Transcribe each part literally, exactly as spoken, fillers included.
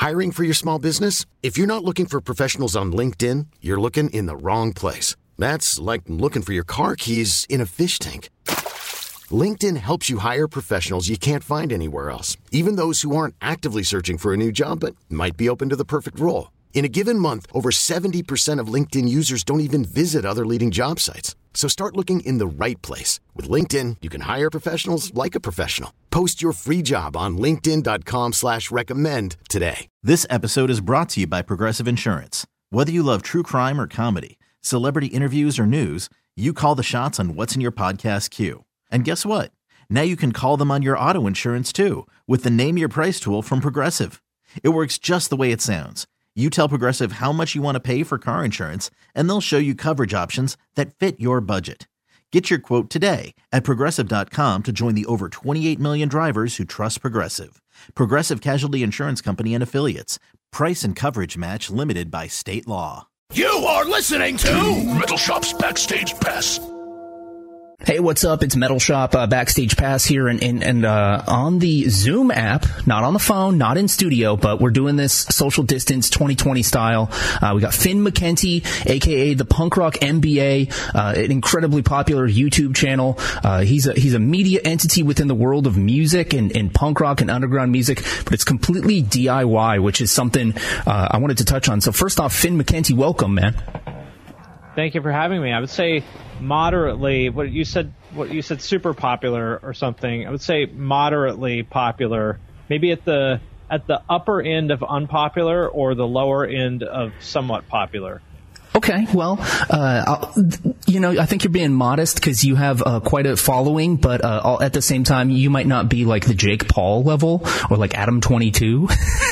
Hiring for your small business? If you're not looking for professionals on LinkedIn, you're looking in the wrong place. That's like looking for your car keys in a fish tank. LinkedIn helps you hire professionals you can't find anywhere else, even those who aren't actively searching for a new job but might be open to the perfect role. In a given month, over seventy percent of LinkedIn users don't even visit other leading job sites. So start looking in the right place. With LinkedIn, you can hire professionals like a professional. Post your free job on linkedin dot com slash recommend today. This episode is brought to you by Progressive Insurance. Whether you love true crime or comedy, celebrity interviews or news, you call the shots on what's in your podcast queue. And guess what? Now you can call them on your auto insurance too with the Name Your Price tool from Progressive. It works just the way it sounds. You tell Progressive how much you want to pay for car insurance, and they'll show you coverage options that fit your budget. Get your quote today at Progressive dot com to join the over twenty-eight million drivers who trust Progressive. Progressive Casualty Insurance Company and Affiliates. Price and coverage match limited by state law. You are listening to Metal Shop's Backstage Pass. Hey, what's up? It's Metal Shop uh, Backstage Pass here, and and, and uh, on the Zoom app, not on the phone, not in studio, but we're doing this social distance twenty twenty style. Uh, we got Finn McKenty, aka the Punk Rock M B A, uh, an incredibly popular YouTube channel. Uh, he's a he's a media entity within the world of music and, and punk rock and underground music, but it's completely D I Y, which is something uh, I wanted to touch on. So first off, Finn McKenty, welcome, man. Thank you for having me. I would say moderately, what you said, what you said, super popular or something. I would say moderately popular, maybe at the at the upper end of unpopular or the lower end of somewhat popular. Okay, well, uh, I'll, you know, I think you're being modest because you have uh, quite a following, but uh, all, at the same time, you might not be like the Jake Paul level or like Adam twenty-two.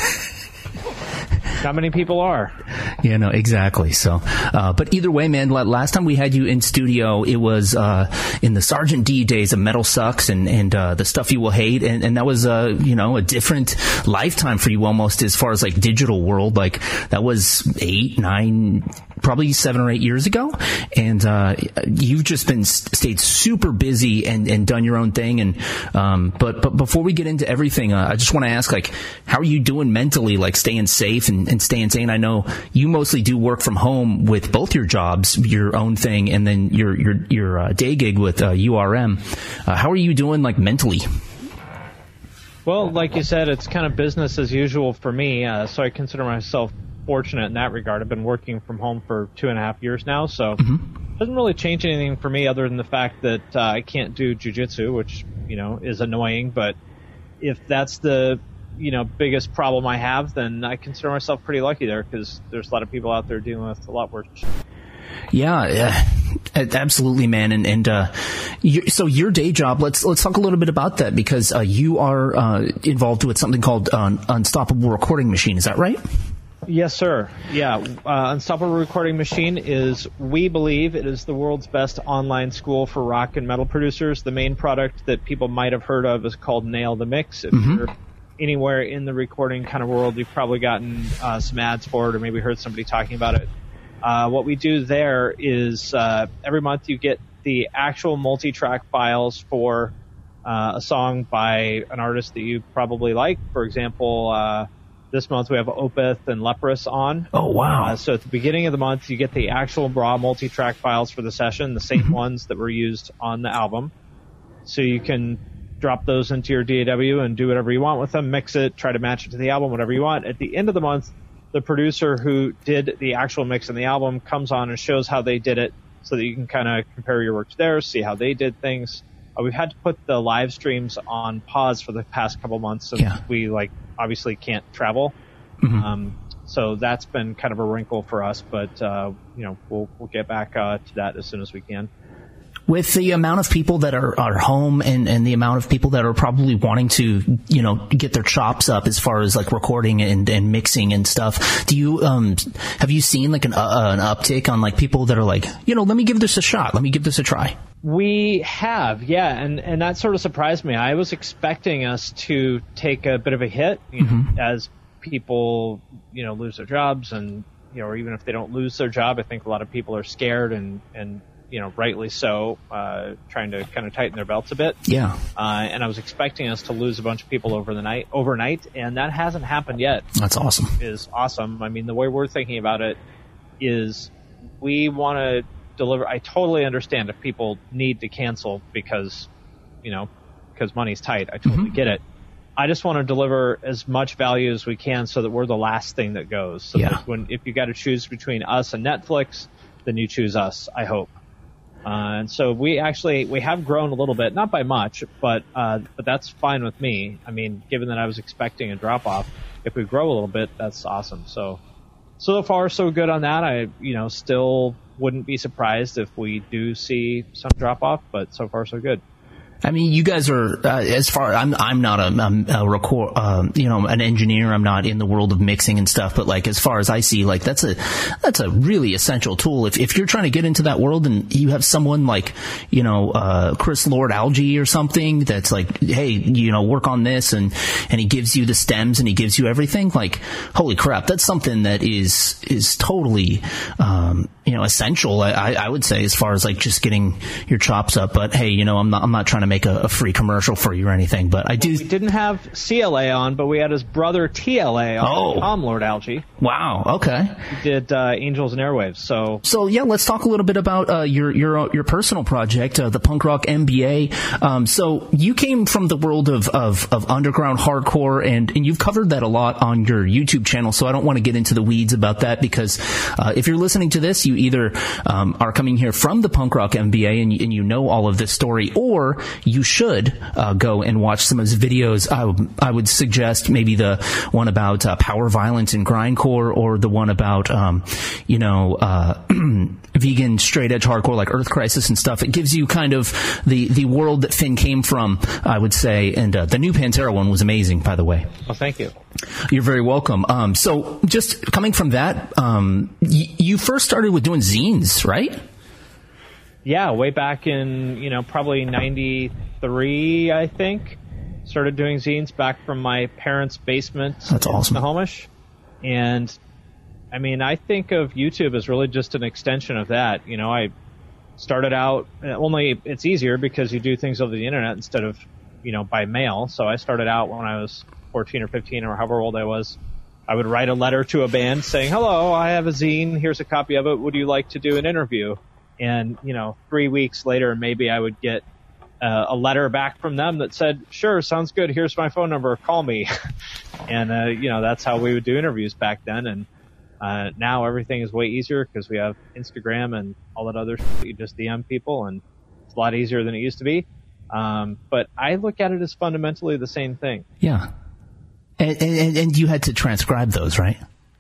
Not many people are. Yeah, no, exactly. So, uh, but either way, man, last time we had you in studio, it was, uh, in the Sergeant D days of Metal Sucks and, and, uh, the Stuff You Will Hate. And, and that was, uh, you know, a different lifetime for you almost as far as like digital world. Like that was eight, nine, probably seven or eight years ago. And, uh, you've just been stayed super busy and, and done your own thing. And, um, but, but before we get into everything, uh, I just want to ask, like, how are you doing mentally, like staying safe and, and staying sane? I know you mostly do work from home with both your jobs, your own thing, and then your your your uh, day gig with uh, U R M. Uh, how are you doing, like, mentally? Well, like you said, it's kind of business as usual for me, uh, so I consider myself fortunate in that regard. I've been working from home for two and a half years now, so mm-hmm. it doesn't really change anything for me other than the fact that uh, I can't do jiu-jitsu, which, you know, is annoying, but if that's the you know, biggest problem I have, then I consider myself pretty lucky there because there's a lot of people out there dealing with a lot worse. Yeah, uh, absolutely, man. And, and, uh, you, so your day job, let's, let's talk a little bit about that because, uh, you are, uh, involved with something called, uh, Unstoppable Recording Machine. Is that right? Yes, sir. Yeah. Uh, Unstoppable Recording Machine is, we believe it is the world's best online school for rock and metal producers. The main product that people might have heard of is called Nail the Mix. If mm-hmm. you're anywhere in the recording kind of world, you've probably gotten uh, some ads for it or maybe heard somebody talking about it. Uh, what we do there is uh, every month you get the actual multi-track files for uh, a song by an artist that you probably like. For example, uh, this month we have Opeth and Leprous on. Oh, wow. Uh, so at the beginning of the month, you get the actual raw multi-track files for the session, the same mm-hmm. ones that were used on the album. So you can drop those into your D A W and do whatever you want with them, mix it, try to match it to the album, whatever you want. At the end of the month, the producer who did the actual mix in the album comes on and shows how they did it so that you can kind of compare your work to theirs, see how they did things. Uh, we've had to put the live streams on pause for the past couple months since yeah. we, like, obviously can't travel. Mm-hmm. Um, so that's been kind of a wrinkle for us, but, uh, you know, we'll, we'll get back uh, to that as soon as we can. With the amount of people that are, are home and, and the amount of people that are probably wanting to, you know, get their chops up as far as like recording and, and mixing and stuff, do you, um, have you seen like an, uh, an uptick on like people that are like, you know, let me give this a shot. Let me give this a try. We have, yeah. And, and that sort of surprised me. I was expecting us to take a bit of a hit, you mm-hmm. know, as people, you know, lose their jobs and, you know, or even if they don't lose their job, I think a lot of people are scared and, and, you know, rightly so, uh, trying to kind of tighten their belts a bit. Yeah. Uh, and I was expecting us to lose a bunch of people over the night, overnight, and that hasn't happened yet. That's awesome. Is awesome. I mean, the way we're thinking about it is we want to deliver. I totally understand if people need to cancel because, you know, because money's tight. I totally Mm-hmm. get it. I just want to deliver as much value as we can so that we're the last thing that goes. So Yeah. that when if you got to choose between us and Netflix, then you choose us, I hope. Uh, and so we actually, we have grown a little bit, not by much, but, uh, but that's fine with me. I mean, given that I was expecting a drop off, if we grow a little bit, that's awesome. So, so far so good on that. I, you know, still wouldn't be surprised if we do see some drop off, but so far so good. I mean, you guys are, uh, as far, I'm, I'm not a, I'm a record, um, you know, an engineer. I'm not in the world of mixing and stuff, but like, as far as I see, like, that's a, that's a really essential tool. If, if you're trying to get into that world and you have someone like, you know, uh, Chris Lord-Alge or something that's like, hey, you know, work on this, and, and he gives you the stems and he gives you everything, like, holy crap, that's something that is, is totally, um, you know, essential, I, I would say, as far as like just getting your chops up. But hey, you know, I'm not, I'm not trying to make a, a free commercial for you or anything, but I do. Well, we didn't have C L A on, but we had his brother T L A on, Oh. Tom Lord-Alge. Wow. Okay. He did uh, Angels and Airwaves. So, So yeah, let's talk a little bit about uh, your your your personal project, uh, the Punk Rock M B A. Um, so you came from the world of, of, of underground hardcore, and, and you've covered that a lot on your YouTube channel. So I don't want to get into the weeds about that, because uh, if you're listening to this, you either um, are coming here from the Punk Rock M B A and, and you know all of this story, or you should uh, go and watch some of his videos. I, w- I would suggest maybe the one about uh, power violence and grindcore, or the one about um, you know uh, vegan straight edge hardcore like Earth Crisis and stuff. It gives you kind of the the world that Finn came from, I would say. And uh, the new Pantera one was amazing, by the way. well, thank you. You're very welcome. Um, so just coming from that, um, y- you first started with doing zines, right? Yeah, way back in, you know, probably ninety-three, I think. Started doing zines back from my parents' basement That's in awesome. Snohomish. And, I mean, I think of YouTube as really just an extension of that. You know, I started out, only it's easier because you do things over the internet instead of, you know, by mail. So I started out when I was fourteen or fifteen or however old I was. I would write a letter to a band saying, hello, I have a zine. Here's a copy of it. Would you like to do an interview? And, you know, three weeks later, maybe I would get uh, a letter back from them that said, sure, sounds good. Here's my phone number. Call me. and, uh, you know, that's how we would do interviews back then. And uh, now everything is way easier because we have Instagram and all that other stuff. You just D M people, and it's a lot easier than it used to be. Um, but I look at it as fundamentally the same thing. Yeah. And, and, and you had to transcribe those, right?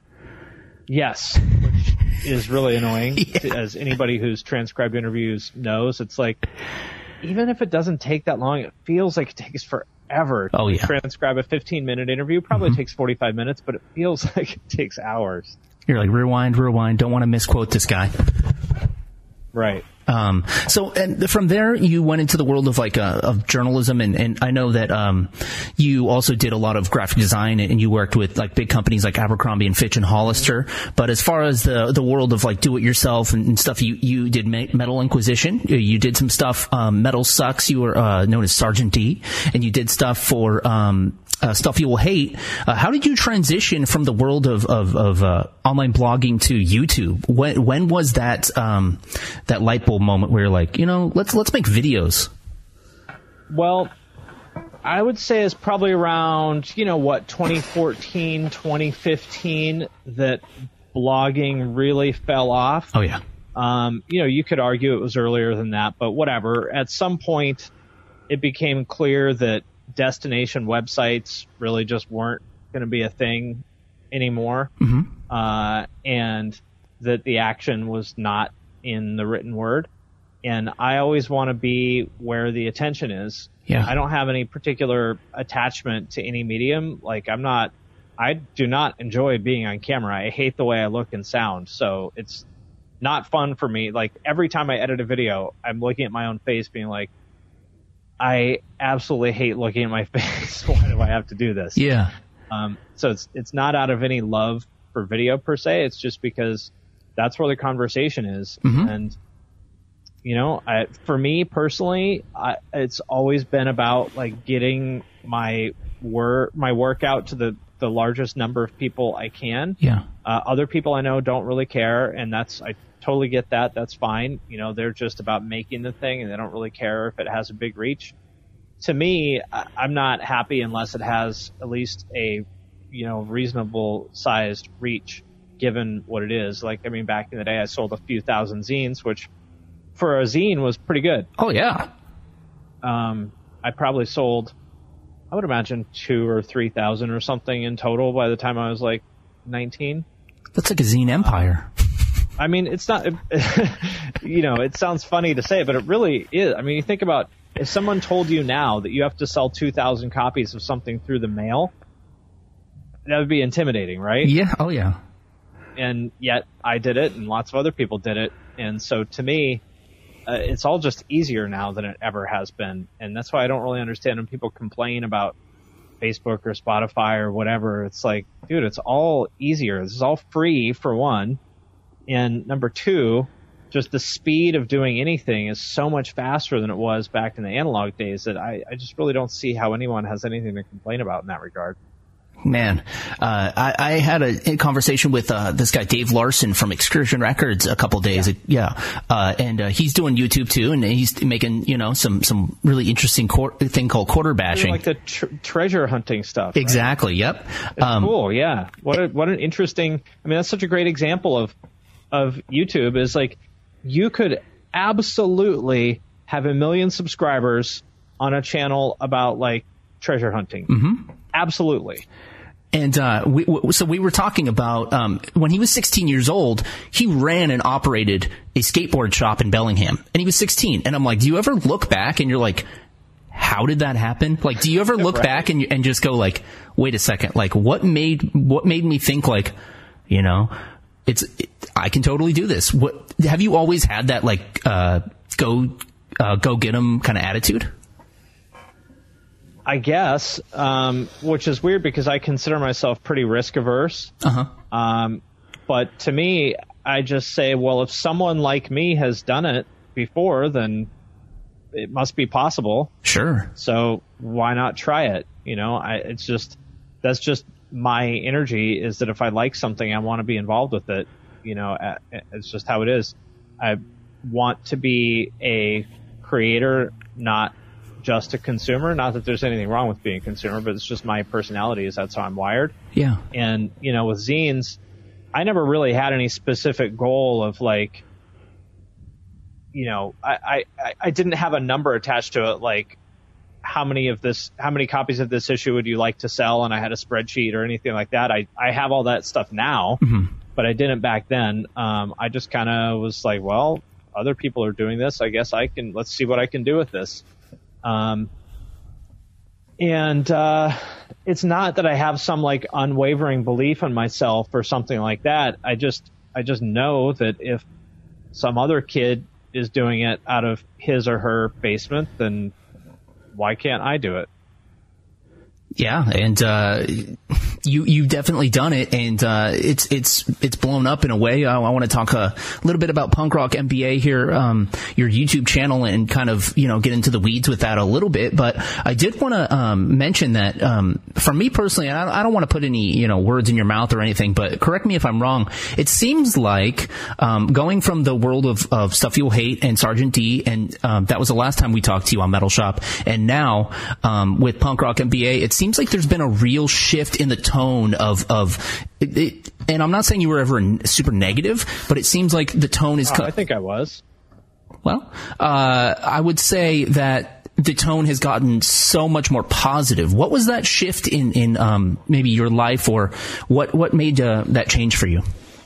Yes, which is really annoying, Yeah. as anybody who's transcribed interviews knows. It's like, even if it doesn't take that long, it feels like it takes forever Oh, to yeah. transcribe a fifteen-minute interview. Probably takes forty-five minutes, but it feels like it takes hours. You're like, rewind, rewind. Don't want to misquote this guy. Right. Um, so, and from there, you went into the world of like, uh, of journalism, and, and I know that, um, you also did a lot of graphic design, and you worked with like big companies like Abercrombie and Fitch and Hollister. But as far as the, the world of like do-it-yourself and, and stuff, you, you did Me- Metal Inquisition. You did some stuff, um, Metal Sucks. You were, uh, known as Sergeant D, and you did stuff for, um, Uh, Stuff You Will Hate. Uh, how did you transition from the world of of, of uh, online blogging to YouTube? When when was that um, that light bulb moment where you're like, you know, let's let's make videos? Well, I would say it's probably around, you know, what, twenty fourteen, twenty fifteen that blogging really fell off. Oh yeah. Um, you know, you could argue it was earlier than that, but whatever. At some point, it became clear that destination websites really just weren't going to be a thing anymore. Mm-hmm. Uh, and that the action was not in the written word. And I always want to be where the attention is. Yeah. I don't have any particular attachment to any medium. Like, I'm not, I do not enjoy being on camera. I hate the way I look and sound. So it's not fun for me. Like, every time I edit a video, I'm looking at my own face being like, I absolutely hate looking at my face. Why do I have to do this? Yeah. Um, so it's it's not out of any love for video per se. It's just because that's where the conversation is. Mm-hmm. And, You know, I, for me personally, I, it's always been about like getting my work my work out to the, the largest number of people I can. Yeah. Uh, other people I know don't really care, and that's I totally get that. That's fine. You know, they're just about making the thing, and they don't really care if it has a big reach. To me, I, I'm not happy unless it has at least a, you know, reasonable sized reach, given what it is. Like, I mean, back in the day, I sold a few thousand zines, which for a zine was pretty good. Oh yeah. Um, I probably sold, I would imagine two or three thousand or something in total by the time I was like nineteen. That's like a zine empire. I mean, it's not, you know, it sounds funny to say, but it really is. I mean, you think about if someone told you now that you have to sell two thousand copies of something through the mail, that would be intimidating, right? Yeah. Oh yeah. And yet I did it, and lots of other people did it. And so to me, uh, it's all just easier now than it ever has been. And that's why I don't really understand when people complain about Facebook or Spotify or whatever. It's like, dude, it's all easier. This is all free, for one. And number two, just the speed of doing anything is so much faster than it was back in the analog days that I, I just really don't see how anyone has anything to complain about in that regard. Man, uh, I, I had a, a conversation with uh, this guy Dave Larson from Excursion Records a couple days. Yeah, yeah. Uh, and uh, he's doing YouTube too, and he's making you know some some really interesting cor- thing called quarter bashing, like the tr- treasure hunting stuff. Exactly. Right? Yep. It's um, cool. Yeah. What a, what an interesting. I mean, that's such a great example of of YouTube. Is like you could absolutely have a million subscribers on a channel about like treasure hunting. Mm-hmm. Absolutely. And uh, we, w- so we were talking about um, when he was sixteen years old, he ran and operated a skateboard shop in Bellingham, and he was sixteen. And I'm like, do you ever look back and you're like, how did that happen? Like, do you ever look right. back and and just go like, wait a second, like what made what made me think like, you know, it's it, I can totally do this. What have you always had that like uh, go uh, go get 'em kind of attitude? I guess, um, which is weird because I consider myself pretty risk averse. Uh-huh. Um, but to me, I just say, well, if someone like me has done it before, then it must be possible. Sure. So why not try it? You know, I, it's just, that's just my energy is that if I like something, I want to be involved with it. You know, it's just how it is. I want to be a creator, not just a consumer. Not that there's anything wrong with being a consumer, but it's just my personality is that's how I'm wired. Yeah. And, you know, with zines, I never really had any specific goal of like, you know, I, I, I didn't have a number attached to it, like how many of this, how many copies of this issue would you like to sell? And I had a spreadsheet or anything like that. I, I have all that stuff now, mm-hmm. but I didn't back then. Um, I just kind of was like, well, other people are doing this. I guess I can, let's see what I can do with this. Um, and, uh, it's not that I have some like unwavering belief in myself or something like that. I just, I just know that if some other kid is doing it out of his or her basement, then why can't I do it? Yeah, and uh, you you've definitely done it, and uh, it's it's it's blown up in a way. I, I want to talk a little bit about Punk Rock M B A here, um, your YouTube channel, and kind of you know get into the weeds with that a little bit. But I did want to um, mention that um, for me personally, and I, I don't want to put any you know words in your mouth or anything, but correct me if I'm wrong. It seems like um, going from the world of, of Stuff You'll Hate and Sergeant D, and um, that was the last time we talked to you on Metal Shop, and now um, with Punk Rock M B A, it seems like there's been a real shift in the tone of of it, it, and I'm not saying you were ever super negative, but it seems like the tone is. Oh, I think I was. Well, uh, I would say that the tone has gotten so much more positive. What was that shift in in um, maybe your life, or what what made uh, that change for you?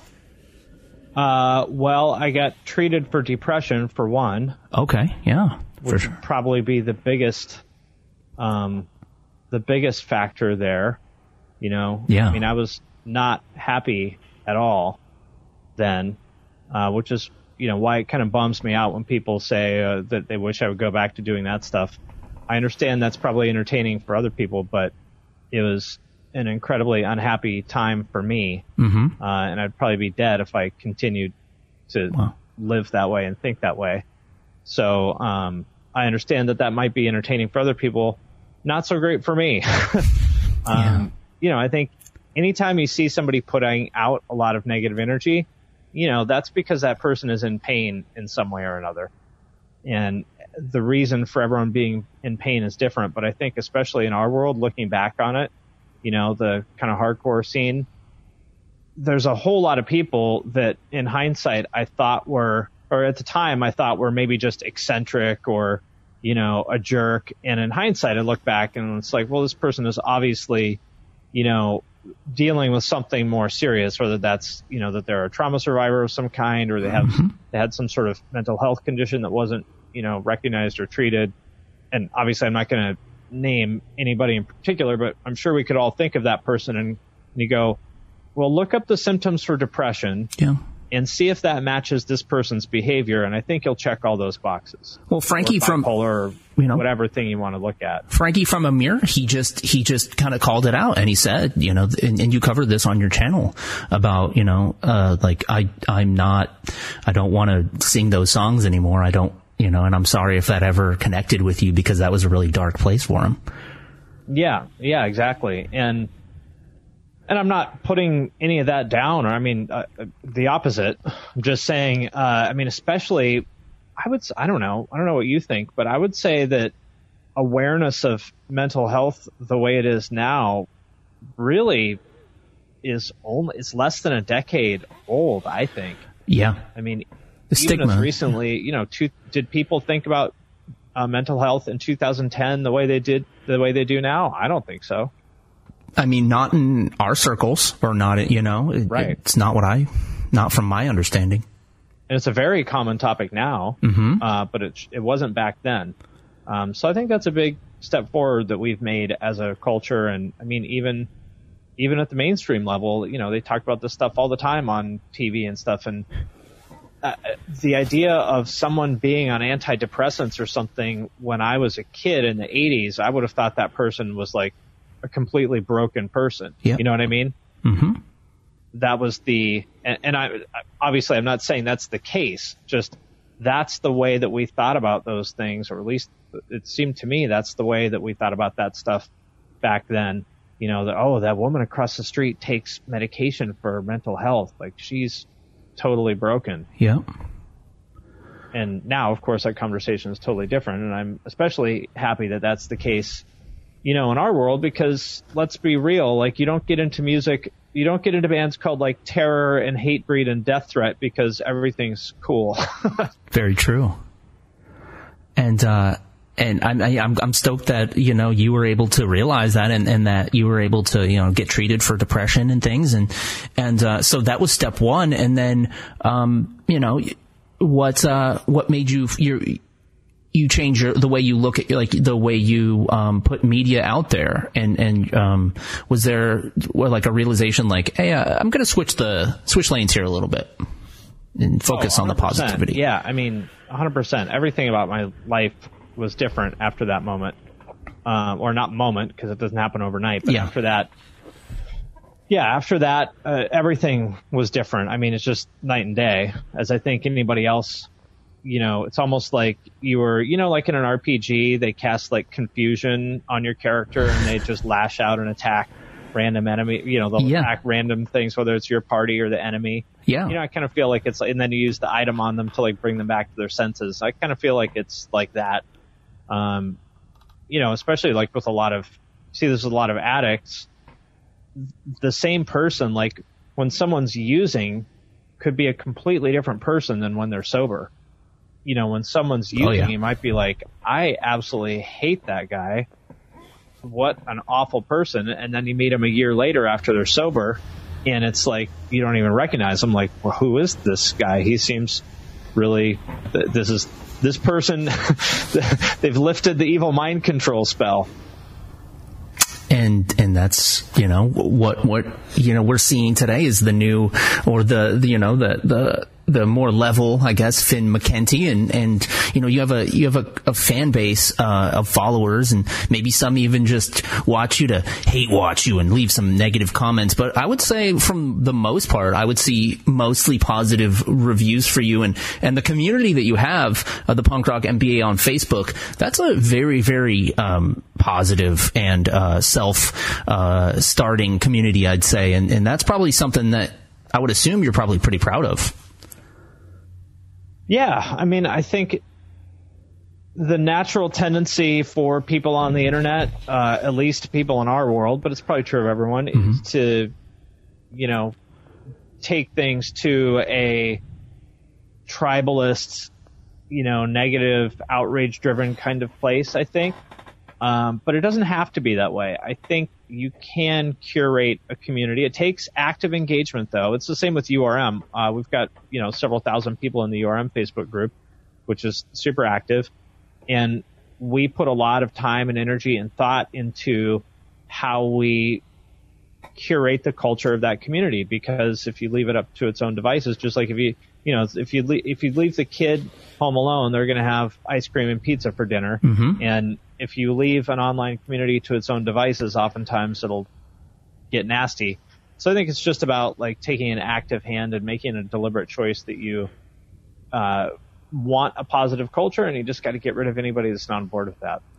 Uh, well, I got treated for depression for one. Okay, yeah, which for sure. would probably be the biggest. Um, the biggest factor there, you know, yeah. I mean, I was not happy at all then, uh, which is, you know, why it kind of bums me out when people say uh, that they wish I would go back to doing that stuff. I understand that's probably entertaining for other people, but it was an incredibly unhappy time for me. Mm-hmm. Uh, and I'd probably be dead if I continued to wow. live that way and think that way. So um, I understand that that might be entertaining for other people. Not so great for me. um, yeah. You know, I think anytime you see somebody putting out a lot of negative energy, you know, that's because that person is in pain in some way or another. And the reason for everyone being in pain is different. But I think especially in our world, looking back on it, you know, the kind of hardcore scene, there's a whole lot of people that in hindsight I thought were, or at the time I thought were maybe just eccentric or, you know, a jerk. And in hindsight, I look back and it's like, well, this person is obviously, you know, dealing with something more serious, whether that's, you know, that they're a trauma survivor of some kind, or they have, mm-hmm. they had some sort of mental health condition that wasn't, you know, recognized or treated. And obviously I'm not going to name anybody in particular, but I'm sure we could all think of that person and you go, well, look up the symptoms for depression. Yeah. And see if that matches this person's behavior, and I think you'll check all those boxes. Well, Frankie from or you know, whatever thing you want to look at. Frankie from Amir, he just he just kind of called it out, and he said, you know, and, and you covered this on your channel about, you know, uh, like I I'm not, I don't want to sing those songs anymore. I don't, you know, and I'm sorry if that ever connected with you because that was a really dark place for him. Yeah, yeah, exactly, and. And I'm not putting any of that down, or I mean, uh, the opposite. I'm just saying, uh, I mean, especially, I would, I don't know, I don't know what you think, but I would say that awareness of mental health the way it is now really is only, it's less than a decade old, I think. Yeah. I mean, the even stigma. as recently, you know, two, did people think about uh, mental health in two thousand ten the way they did, the way they do now? I don't think so. I mean, not in our circles, or not, you know, it, right. It's not what I, not from my understanding. And it's a very common topic now, mm-hmm. uh, but it, it wasn't back then. Um, so I think that's a big step forward that we've made as a culture. And I mean, even, even at the mainstream level, you know, they talk about this stuff all the time on T V and stuff. And uh, the idea of someone being on antidepressants or something when I was a kid in the eighties, I would have thought that person was like a completely broken person. Yep. You know what I mean? Mm-hmm. That was the, and, and I, obviously I'm not saying that's the case, just that's the way that we thought about those things, or at least it seemed to me that's the way that we thought about that stuff back then. You know, that, oh, that woman across the street takes medication for mental health. Like, she's totally broken. Yeah. And now, of course, that conversation is totally different. And I'm especially happy that that's the case, you know, in our world, because let's be real, like, you don't get into music, you don't get into bands called like Terror and Hatebreed and Death Threat because everything's cool. Very true. And, uh, and I'm, I'm, I'm stoked that, you know, you were able to realize that, and, and that you were able to, you know, get treated for depression and things. And, and, uh, so that was step one. And then, um, you know, what, uh, what made you, your, you change your, the way you look at, like, the way you, um, put media out there? And, and, um, was there, well, like a realization like, hey, uh, I'm going to switch the, switch lanes here a little bit and focus oh, on the positivity? Yeah. I mean, one hundred percent. Everything about my life was different after that moment. Um, or not moment, because it doesn't happen overnight, but yeah. after that, yeah, after that, uh, everything was different. I mean, it's just night and day, as I think anybody else. You know, it's almost like you were, you know, like in an R P G, they cast like confusion on your character and they just lash out and attack random enemy, you know, they'll yeah. attack random things, whether it's your party or the enemy. Yeah. You know, I kind of feel like it's like, and then you use the item on them to like bring them back to their senses. I kind of feel like it's like that. Um, you know, especially like with a lot of, see, there's a lot of addicts, the same person, like when someone's using, could be a completely different person than when they're sober. You know, when someone's using, oh, yeah. you might be like, I absolutely hate that guy. What an awful person. And then you meet him a year later after they're sober, and it's like, you don't even recognize him. Like, well, who is this guy? He seems really, this is, this person, they've lifted the evil mind control spell. And, and that's, you know, what, what, you know, we're seeing today is the new, or the, the you know, the, the, the more level, I guess, Finn McKenty, and, and you know, you have a you have a, a fan base uh, of followers, and maybe some even just watch you to hate watch you and leave some negative comments. But I would say, from the most part, I would see mostly positive reviews for you, and and the community that you have, uh, the Punk Rock M B A on Facebook. That's a very very um, positive and uh, self uh, starting community, I'd say, and and that's probably something that I would assume you're probably pretty proud of. Yeah, I mean, I think the natural tendency for people on the internet, uh, at least people in our world, but it's probably true of everyone, mm-hmm. is to, you know, take things to a tribalist, you know, negative, outrage-driven kind of place, I think. Um, but it doesn't have to be that way. I think you can curate a community. It takes active engagement, though. It's the same with U R M. Uh, we've got, you know, several thousand people in the U R M Facebook group, which is super active. And we put a lot of time and energy and thought into how we curate the culture of that community. Because if you leave it up to its own devices, just like if you, you know, if you, le- if you leave the kid home alone, they're going to have ice cream and pizza for dinner. Mm-hmm. And if you leave an online community to its own devices, oftentimes it'll get nasty. So I think it's just about like taking an active hand and making a deliberate choice that you uh, want a positive culture, and you just got to get rid of anybody that's not on board with that.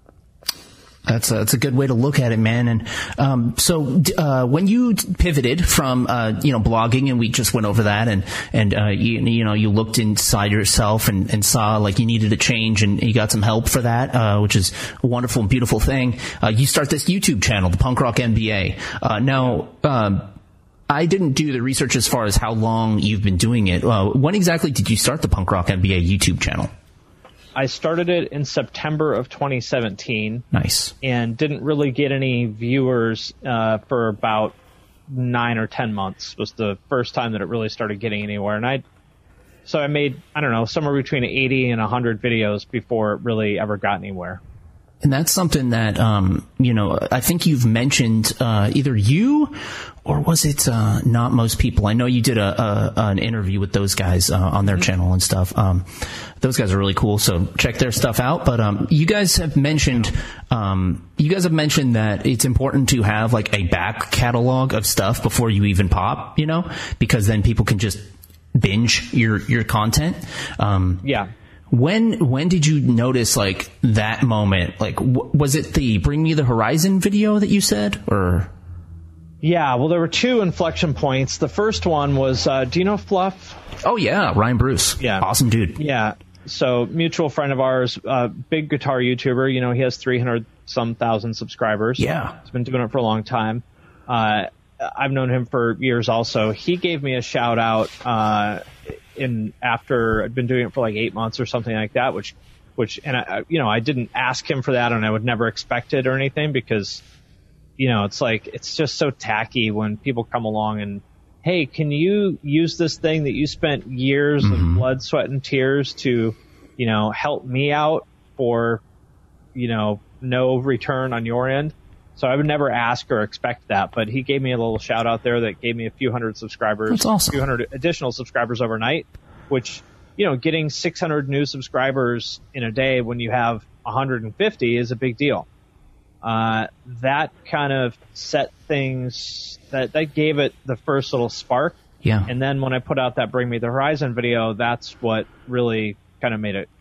That's a, that's a good way to look at it, man. And um, so uh, when you pivoted from uh, you know blogging, and we just went over that, and and uh, you, you know you looked inside yourself and, and saw like you needed a change, and you got some help for that, uh, which is a wonderful and beautiful thing. Uh, you start this YouTube channel, the Punk Rock M B A. Uh, now. Um, I didn't do the research as far as how long you've been doing it. Uh, when exactly did you start the Punk Rock M B A YouTube channel? I started it in September of twenty seventeen. Nice. And didn't really get any viewers uh, for about nine or ten months. Was the first time that it really started getting anywhere. And I, so I made, I don't know, somewhere between eighty and one hundred videos before it really ever got anywhere. And that's something that, um, you know, I think you've mentioned, uh, either you or was it, uh, not most people? I know you did a, a an interview with those guys, uh, on their mm-hmm. channel and stuff. Um, those guys are really cool. So check their stuff out. But, um, you guys have mentioned, um, you guys have mentioned that it's important to have like a back catalog of stuff before you even pop, you know, because then people can just binge your, your content. Um, yeah. When when did you notice like that moment? Like, w- was it the Bring Me the Horizon video that you said, or? Yeah, well, there were two inflection points. The first one was, uh, do you know Fluff? Oh yeah, Ryan Bruce. Yeah, awesome dude. Yeah, so mutual friend of ours, uh, big guitar YouTuber. You know, he has three hundred some thousand subscribers. Yeah, he's been doing it for a long time. Uh, I've known him for years. Also, he gave me a shout out. Uh, in after I'd been doing it for like eight months or something like that, which, which, and I, you know, I didn't ask him for that, and I would never expect it or anything, because, you know, it's like, it's just so tacky when people come along and, hey, can you use this thing that you spent years mm-hmm. of blood, sweat, and tears to, you know, help me out for, you know, no return on your end? So I would never ask or expect that, but he gave me a little shout out there that gave me a few hundred subscribers, That's awesome. a few hundred additional subscribers overnight, which, you know, getting six hundred new subscribers in a day when you have one hundred fifty is a big deal. Uh, that kind of set things, that, that gave it the first little spark. Yeah. And then when I put out that Bring Me the Horizon video, that's what really kind of made it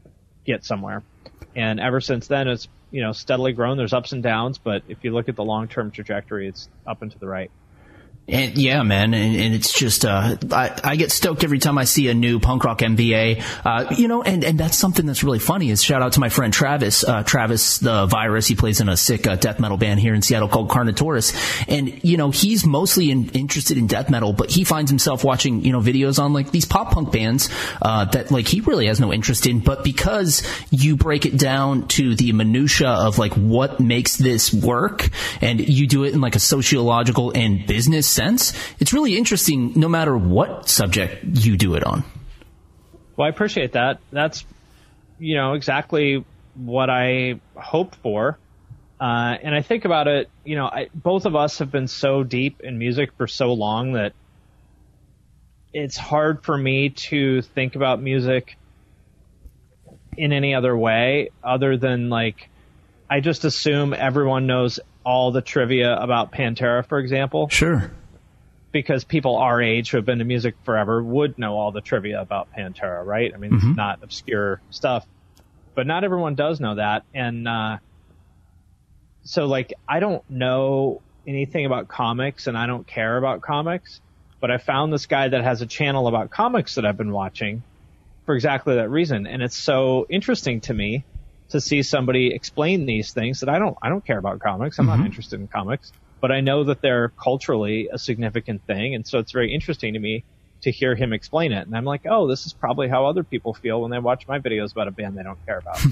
get somewhere. And ever since then, it's, you know, steadily grown. There's ups and downs, but if you look at the long-term trajectory, it's up and to the right. And yeah, man, and, and it's just uh, I, I get stoked every time I see a new Punk Rock M B A. Uh, you know, and, and that's something that's really funny. Is shout out to my friend Travis, uh, Travis the Virus. He plays in a sick uh, death metal band here in Seattle called Carnotaurus, and you know he's mostly in, interested in death metal, but he finds himself watching you know videos on like these pop punk bands uh, that like he really has no interest in. But because you break it down to the minutia of like what makes this work, and you do it in like a sociological and business sense, it's really interesting no matter what subject you do it on. Well, I appreciate that. That's, you know, exactly what I hope for. Uh, and I think about it, you know, I, both of us have been so deep in music for so long that it's hard for me to think about music in any other way other than, like, I just assume everyone knows all the trivia about Pantera, for example. Sure. Because people our age who have been to music forever would know all the trivia about Pantera, right? I mean, mm-hmm. It's not obscure stuff. But not everyone does know that. And uh, so, like, I don't know anything about comics, and I don't care about comics. But I found this guy that has a channel about comics that I've been watching for exactly that reason. And it's so interesting to me to see somebody explain these things that I don't I don't care about comics. I'm mm-hmm. not interested in comics. But I know that they're culturally a significant thing, and so it's very interesting to me to hear him explain it. And I'm like, oh, this is probably how other people feel when they watch my videos about a band they don't care about.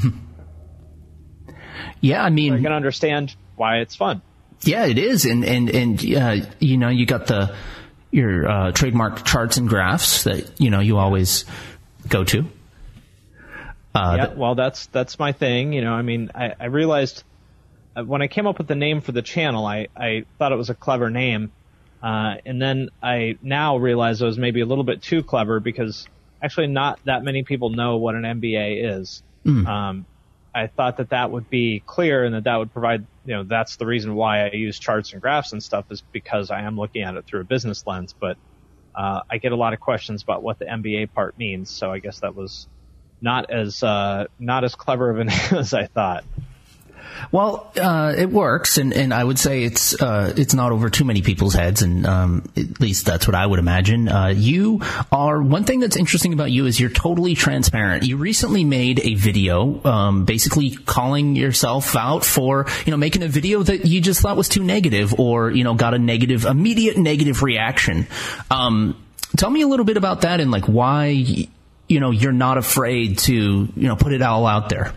Yeah, I mean... So I can understand why it's fun. Yeah, it is. And, and, and uh, you know, you got the your uh, trademark charts and graphs that, you know, you always go to. Uh, yeah, well, that's that's my thing. You know, I mean, I, I realized... When I came up with the name for the channel, I, I thought it was a clever name. Uh, and then I now realize it was maybe a little bit too clever because actually not that many people know what an M B A is. Mm. Um, I thought that that would be clear and that that would provide, you know, that's the reason why I use charts and graphs and stuff is because I am looking at it through a business lens. But uh, I get a lot of questions about what the M B A part means. So I guess that was not as uh, not as clever of a name as I thought. Well, uh, it works, and, and I would say it's uh, it's not over too many people's heads, and um, at least that's what I would imagine. Uh, you are one thing that's interesting about you is you're totally transparent. You recently made a video, um, basically calling yourself out for you know making a video that you just thought was too negative, or you know got a negative, immediate negative reaction. Um, tell me a little bit about that and like why you know you're not afraid to you know put it all out there.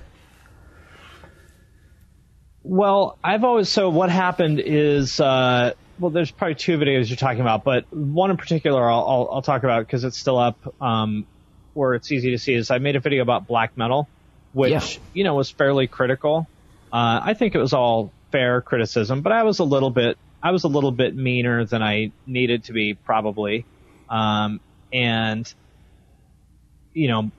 Well, I've always, so what happened is, uh, well, there's probably two videos you're talking about, but one in particular I'll, I'll, I'll talk about because it's still up, um, where it's easy to see is I made a video about black metal, which, yeah. you know, was fairly critical. Uh, I think it was all fair criticism, but I was a little bit, I was a little bit meaner than I needed to be probably. Um, and, you know,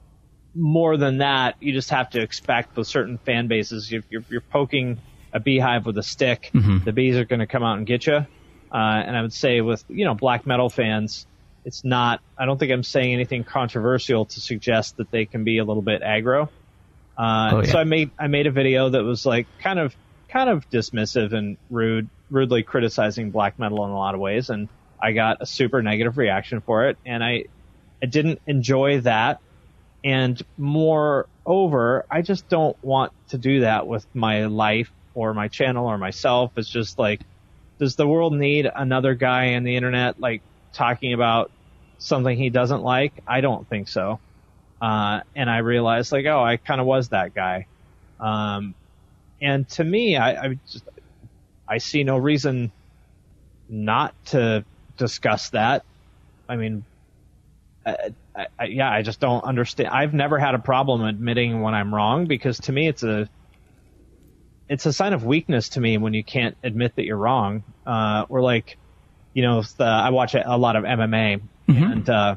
more than that, you just have to expect with certain fan bases, you're, you're, you're poking a beehive with a stick, mm-hmm. the bees are going to come out and get you. Uh, and I would say with, you know, black metal fans, it's not, I don't think I'm saying anything controversial to suggest that they can be a little bit aggro. Uh, oh, yeah. So I made, I made a video that was like kind of, kind of dismissive and rude, rudely criticizing black metal in a lot of ways. And I got a super negative reaction for it. And I, I didn't enjoy that. And moreover, I just don't want to do that with my life or my channel or myself. It's just like, does the world need another guy on the internet, like, talking about something he doesn't like? I don't think so. Uh, and I realized, like, oh, I kind of was that guy. Um, and to me, I, I just, I see no reason not to discuss that. I mean, I, I, yeah, I just don't understand. I've never had a problem admitting when I'm wrong because to me it's a it's a sign of weakness to me when you can't admit that you're wrong. Uh, or like, you know, the, I watch a, a lot of M M A mm-hmm. and uh,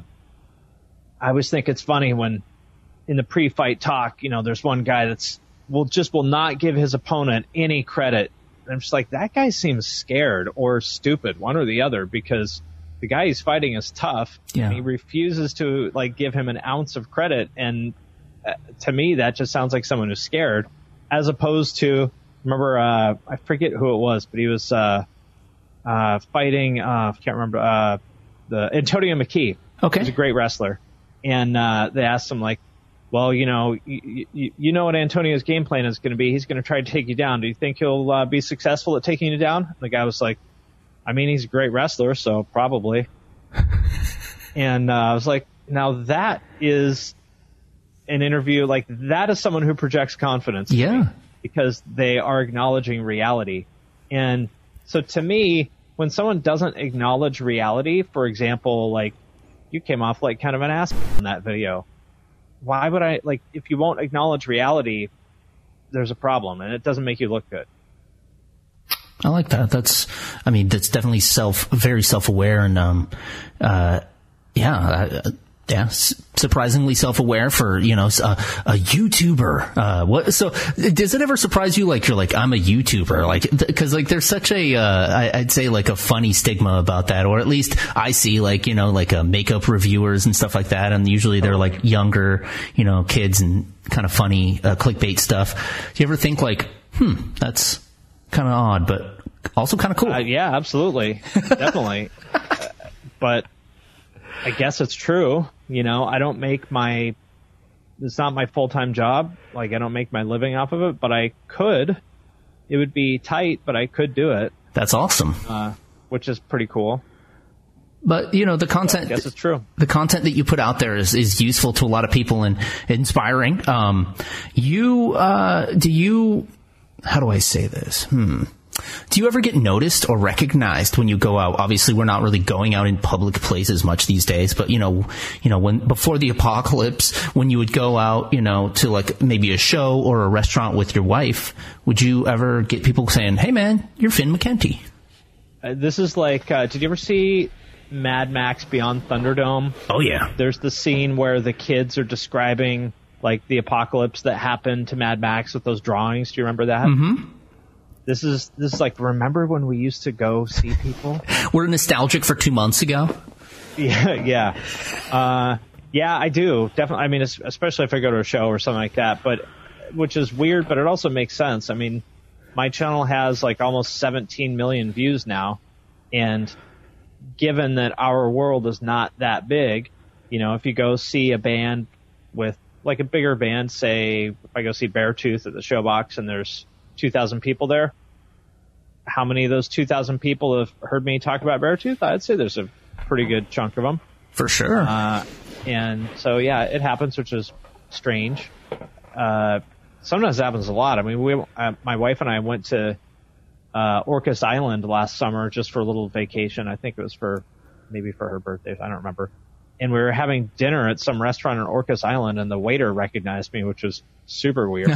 I always think it's funny when in the pre-fight talk, you know, there's one guy that's will just will not give his opponent any credit. And I'm just like, that guy seems scared or stupid, one or the other, because the guy he's fighting is tough. Yeah. And he refuses to like give him an ounce of credit. And uh, to me, that just sounds like someone who's scared as opposed to, remember, uh, I forget who it was, but he was, uh, uh, fighting, uh, I can't remember, uh, the Antonio McKee. Okay. He's a great wrestler. And, uh, they asked him like, well, you know, you, you, you know what Antonio's game plan is going to be. He's going to try to take you down. Do you think he'll uh, be successful at taking you down? And the guy was like, I mean, he's a great wrestler, so probably. And uh, I was like, now that is an interview, like that is someone who projects confidence. Yeah. Because they are acknowledging reality. And so to me, when someone doesn't acknowledge reality, for example, like you came off like kind of an ass in that video. Why would I, like, if you won't acknowledge reality, there's a problem and it doesn't make you look good. I like that. That's, I mean, that's definitely self, very self-aware. And, um, uh, Yeah. Uh, Yeah, surprisingly self-aware for, you know, a, a YouTuber. Uh, what? So, does it ever surprise you? Like, you're like, I'm a YouTuber, like, because like there's such a, uh, I, I'd say like a funny stigma about that, or at least I see like, you know, like uh, makeup reviewers and stuff like that, and usually they're like younger, you know, kids and kind of funny uh, clickbait stuff. Do you ever think like, hmm, that's kind of odd, but also kind of cool? Uh, yeah, absolutely, definitely, uh, but. I guess it's true. You know, I don't make my, it's not my full-time job. Like, I don't make my living off of it, but I could. It would be tight, but I could do it. That's awesome. Uh, which is pretty cool. But, you know, the content, I guess it's true. The content that you put out there is, is useful to a lot of people and inspiring. Um, you, uh, do you, how do I say this? Hmm. Do you ever get noticed or recognized when you go out? Obviously, we're not really going out in public places much these days, but you know, you know, when before the apocalypse, when you would go out, you know, to like maybe a show or a restaurant with your wife, would you ever get people saying, "Hey, man, you're Finn McKenty"? Uh, this is like, uh, did you ever see Mad Max Beyond Thunderdome? Oh yeah. There's the scene where the kids are describing like the apocalypse that happened to Mad Max with those drawings. Do you remember that? Mm-hmm. This is this is like, remember when we used to go see people? We're nostalgic for two months ago. Yeah, yeah, uh, yeah. I do definitely. I mean, especially if I go to a show or something like that. But which is weird, but it also makes sense. I mean, my channel has like almost seventeen million views now, and given that our world is not that big, you know, if you go see a band with like a bigger band, say if I go see Beartooth at the Showbox and there's two thousand people there, how many of those two thousand people have heard me talk about Beartooth? I'd say there's a pretty good chunk of them. For sure. Uh, and so, yeah, it happens, which is strange. Uh, sometimes it happens a lot. I mean, we, uh, my wife and I went to uh, Orcas Island last summer just for a little vacation. I think it was for maybe for her birthday. I don't remember. And we were having dinner at some restaurant on Orcas Island, and the waiter recognized me, which was super weird.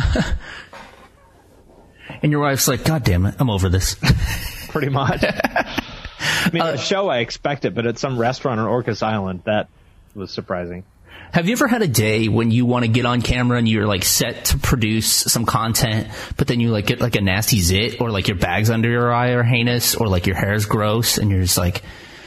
And your wife's like, God damn it, I'm over this. Pretty much. I mean, uh, the show I expected, but at some restaurant on Orcas Island, that was surprising. Have you ever had a day when you want to get on camera and you're like set to produce some content, but then you like get like a nasty zit, or like your bags under your eye are heinous, or like your hair's gross, and you're just like,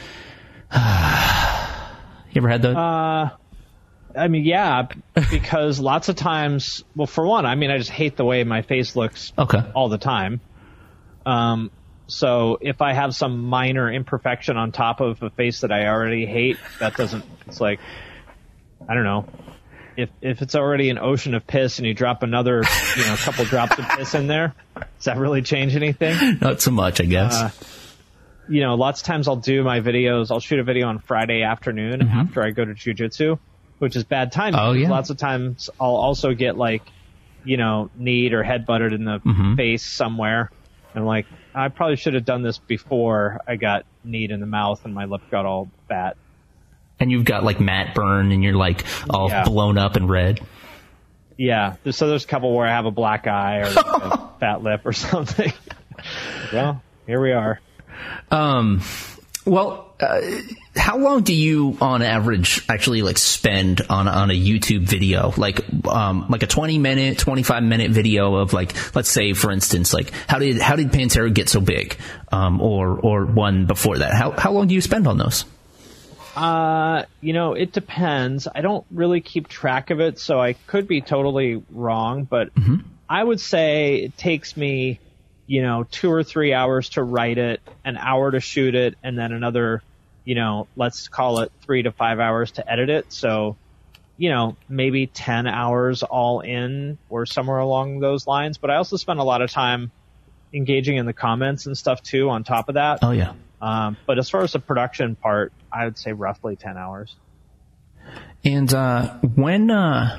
ah. You ever had that? Uh, I mean, yeah, because lots of times, well, for one, I mean, I just hate the way my face looks okay. all the time. Um, so if I have some minor imperfection on top of a face that I already hate, that doesn't, it's like, I don't know. If if it's already an ocean of piss and you drop another, you know, couple drops of piss in there, does that really change anything? Not so much, I guess. Uh, you know, lots of times I'll do my videos, I'll shoot a video on Friday afternoon mm-hmm. after I go to jiu-jitsu, which is bad timing. Oh, yeah. Lots of times I'll also get like, you know, kneed or head butted in the mm-hmm. face somewhere. And I'm like, I probably should have done this before I got kneed in the mouth and my lip got all fat. And you've got like matte burn and you're like all yeah. blown up and red. Yeah. So there's a couple where I have a black eye or like a fat lip or something. Well, here we are. Um, well, uh, how long do you on average actually like spend on, on a YouTube video? Like, um, like a twenty minute, twenty-five minute video of like, let's say for instance, like how did, how did Pantera get so big? Um, or, or one before that? How, how long do you spend on those? Uh, you know, it depends. I don't really keep track of it, so I could be totally wrong, but mm-hmm. I would say it takes me, you know, two or three hours to write it, an hour to shoot it, and then another, you know, let's call it three to five hours to edit it. So, you know, maybe ten hours all in or somewhere along those lines. But I also spend a lot of time engaging in the comments and stuff too on top of that. Oh, yeah. Um, but as far as the production part, I would say roughly ten hours. And uh, when uh,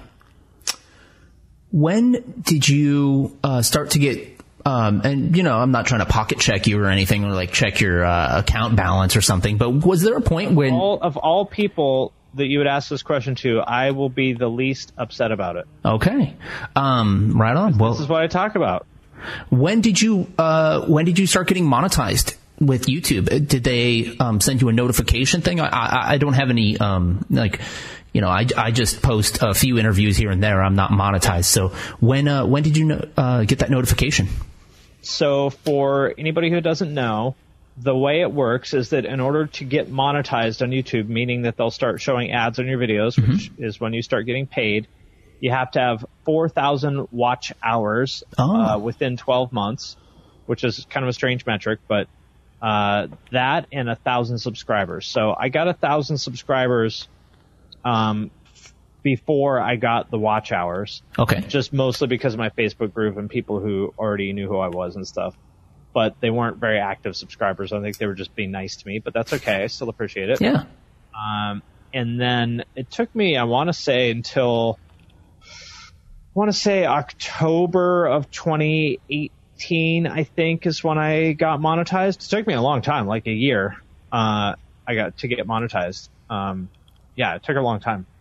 when did you uh, start to get, um, and, you know, I'm not trying to pocket check you or anything or like check your uh, account balance or something, but was there a point when... All, of all people that you would ask this question to, I will be the least upset about it. Okay. Um, right on. Well, this is what I talk about. When did you uh, when did you start getting monetized with YouTube? Did they um, send you a notification thing? I, I, I don't have any, um, like, you know, I, I just post a few interviews here and there. I'm not monetized. So when uh, when did you no, uh, get that notification? So for anybody who doesn't know, the way it works is that in order to get monetized on YouTube, meaning that they'll start showing ads on your videos, mm-hmm. which is when you start getting paid, you have to have four thousand watch hours oh. uh, within twelve months, which is kind of a strange metric, but uh, that and a thousand subscribers. So I got a thousand subscribers um, before I got the watch hours. Okay. Just mostly because of my Facebook group and people who already knew who I was and stuff. But they weren't very active subscribers. I think they were just being nice to me, but that's okay. I still appreciate it. Yeah. Um, and then it took me, I want to say, until, I want to say October of twenty eighteen, I think, is when I got monetized. It took me a long time, like a year, uh, I got to get monetized. Um, yeah, it took a long time.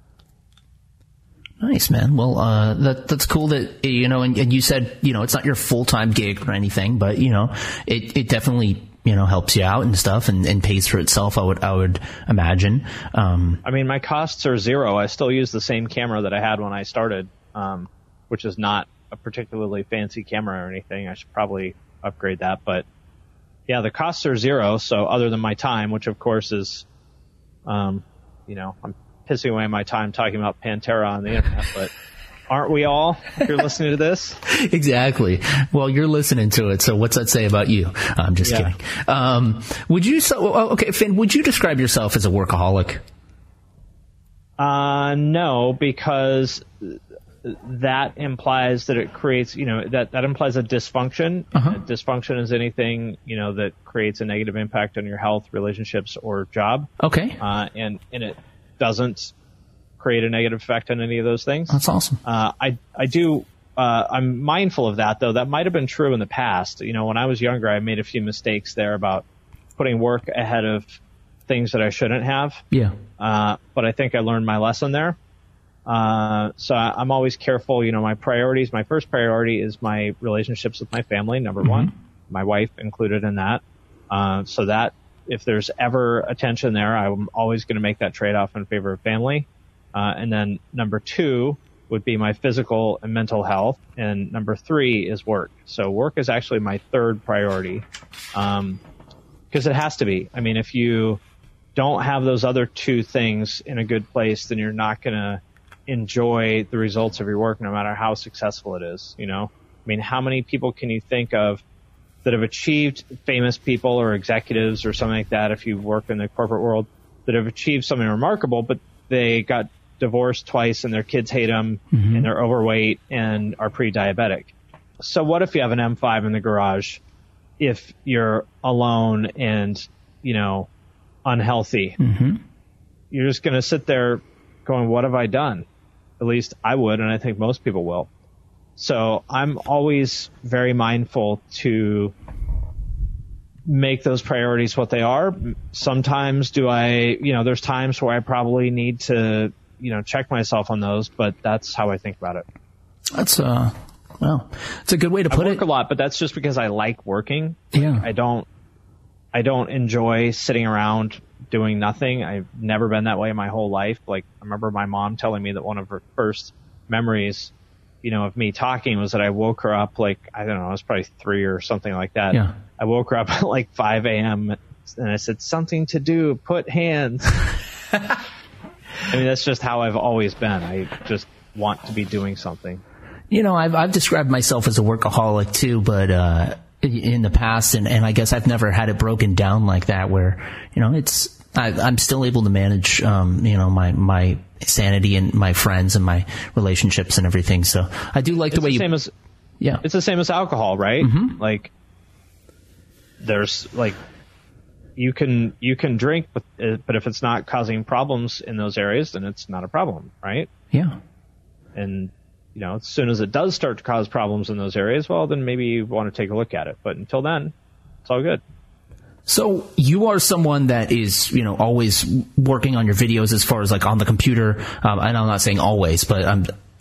Nice, man. Well, uh, that, that's cool that, you know, and, and you said, you know, it's not your full-time gig or anything, but, you know, it, it definitely, you know, helps you out and stuff and, and pays for itself, I would, I would imagine. Um, I mean, my costs are zero. I still use the same camera that I had when I started, um, which is not a particularly fancy camera or anything. I should probably upgrade that, but yeah, the costs are zero. So other than my time, which of course is, um, you know, I'm pissing away my time talking about Pantera on the internet, but aren't we all, if you're listening to this? Exactly. Well, you're listening to it, so what's that say about you? I'm just yeah. kidding. Um, would you, so, okay, Finn, would you describe yourself as a workaholic? Uh, no, because that implies that it creates, you know, that, that implies a dysfunction. Uh-huh. Uh, dysfunction is anything, you know, that creates a negative impact on your health, relationships, or job. Okay. Uh, and, and it doesn't create a negative effect on any of those things. That's awesome. Uh, I, I do, uh, I'm mindful of that, though. That might have been true in the past. You know, when I was younger, I made a few mistakes there about putting work ahead of things that I shouldn't have. Yeah. Uh, but I think I learned my lesson there. Uh, so I, I'm always careful. You know, my priorities, my first priority is my relationships with my family, number mm-hmm. one, my wife included in that. Uh, so that, if there's ever a tension there, I'm always going to make that trade-off in favor of family. Uh, and then number two would be my physical and mental health. And number three is work. So work is actually my third priority. Um, because it has to be. I mean, if you don't have those other two things in a good place, then you're not going to enjoy the results of your work, no matter how successful it is. You know, I mean, how many people can you think of that have achieved, famous people or executives or something like that, if you work in the corporate world, that have achieved something remarkable, but they got divorced twice and their kids hate them mm-hmm. and they're overweight and are pre-diabetic. So what if you have an M five in the garage if you're alone and, you know, unhealthy? Mm-hmm. You're just going to sit there going, what have I done? At least I would, and I think most people will. So I'm always very mindful to make those priorities what they are. Sometimes do I, you know, there's times where I probably need to, you know, check myself on those, but that's how I think about it. That's, uh, well, it's a good way to put it. I work a lot, but that's just because I like working. Yeah. I don't, I don't enjoy sitting around doing nothing. I've never been that way my whole life. Like, I remember my mom telling me that one of her first memories, you know, of me talking was that I woke her up like, I don't know, it was probably three or something like that. Yeah. I woke her up at like five a.m. and I said, something to do, put hands. I mean, that's just how I've always been. I just want to be doing something. You know, I've, I've described myself as a workaholic too, but, uh, in the past, and, and I guess I've never had it broken down like that where, you know, it's, I, I'm still able to manage, um, you know, my, my sanity and my friends and my relationships and everything. So I do like it's the way the you, same as, yeah, it's the same as alcohol, right? Mm-hmm. Like, there's like, you can, you can drink, but, but if it's not causing problems in those areas, then it's not a problem, right? Yeah. And, you know, as soon as it does start to cause problems in those areas, well, then maybe you want to take a look at it. But until then, it's all good. So you are someone that is, you know, always working on your videos as far as like on the computer. Um, and I'm not saying always, but I'm,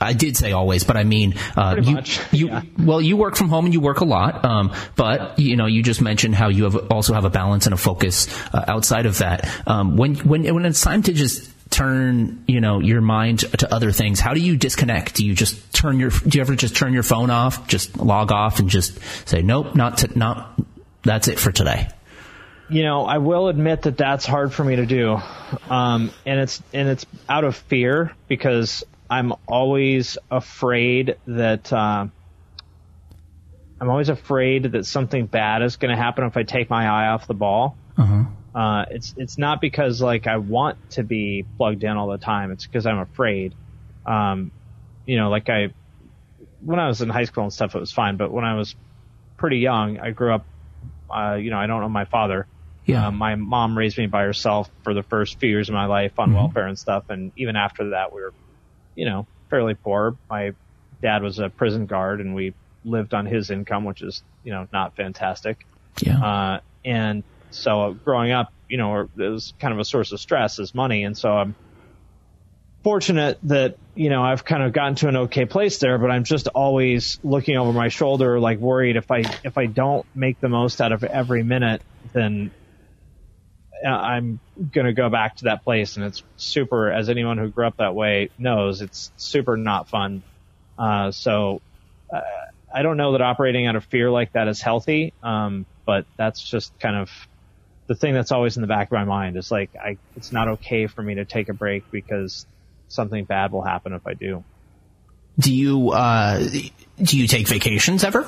I did say always, but I mean, uh, Pretty you, much. you, Yeah. well, you work from home and you work a lot. Um, but you know, you just mentioned how you have also have a balance and a focus uh, outside of that. Um, when, when, when it's time to just turn, you know, your mind to other things, how do you disconnect? Do you just turn your, do you ever just turn your phone off, just log off and just say, nope, not to, not, that's it for today? You know, I will admit that that's hard for me to do. Um, and it's, and it's out of fear because I'm always afraid that, uh, I'm always afraid that something bad is going to happen if I take my eye off the ball. Uh-huh. Uh, it's, it's not because like I want to be plugged in all the time. It's because I'm afraid. Um, you know, like I, when I was in high school and stuff, it was fine. But when I was pretty young, I grew up, uh, you know, I don't know my father. Yeah. Uh, my mom raised me by herself for the first few years of my life on mm-hmm. welfare and stuff. And even after that, we were, you know, fairly poor. My dad was a prison guard and we lived on his income, which is, you know, not fantastic. Yeah. Uh, and so growing up, you know, it was kind of a source of stress is money. And so I'm fortunate that, you know, I've kind of gotten to an okay place there, but I'm just always looking over my shoulder, like worried if I, if I don't make the most out of every minute, then I'm going to go back to that place. And it's super, as anyone who grew up that way knows, it's super not fun. Uh, so uh, I don't know that operating out of fear like that is healthy. Um, but that's just kind of the thing that's always in the back of my mind is like, I, it's not okay for me to take a break because something bad will happen if I do. Do you, uh, do you take vacations ever?